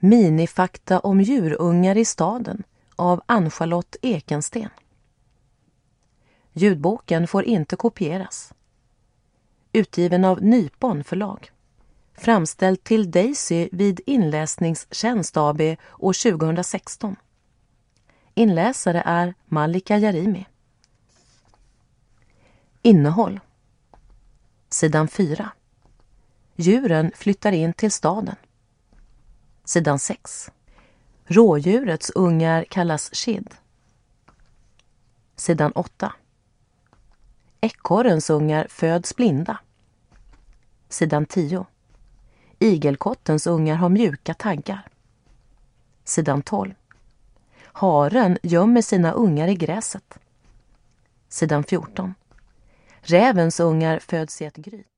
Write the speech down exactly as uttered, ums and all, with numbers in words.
Minifakta om djurungar i staden av Ann-Charlotte Ekensten. Ljudboken får inte kopieras. Utgiven av Nypon förlag. Framställd till Daisy vid Inläsningstjänst A B år tjugohundrasexton. Inläsare är Malika Jarimi. Innehåll. Sidan fyra. Djuren flyttar in till staden. Sidan sex. Rådjurets ungar kallas kid. Sidan åtta. Ekorrens ungar föds blinda. Sidan tio. Igelkottens ungar har mjuka taggar. Sidan tolv. Haren gömmer sina ungar i gräset. Sidan fjorton. Rävens ungar föds i ett gryt.